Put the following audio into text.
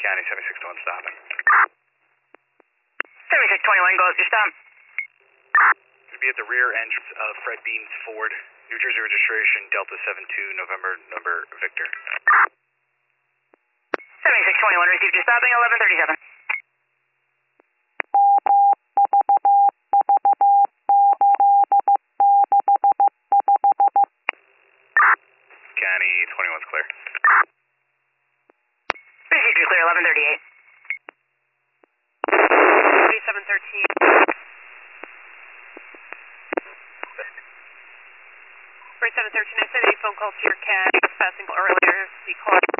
County 7621 stopping. 7621, go up your stop. To be at the rear entrance of Fred Beans Ford, New Jersey registration, Delta 72, November, number Victor. 7621, received your stopping, 1137. County 21's clear. Received your clear, 1138. 3713. 3713, I sent a phone call to your CAD passing earlier. He called